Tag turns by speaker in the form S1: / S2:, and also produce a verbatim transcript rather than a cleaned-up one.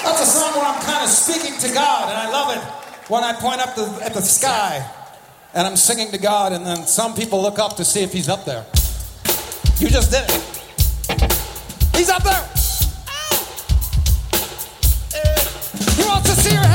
S1: That's a song where I'm kind of speaking to God, and I love it when I point up the, at the sky and I'm singing to God, and then some people look up to see if he's up there. You just did it. He's up there. He wants to see your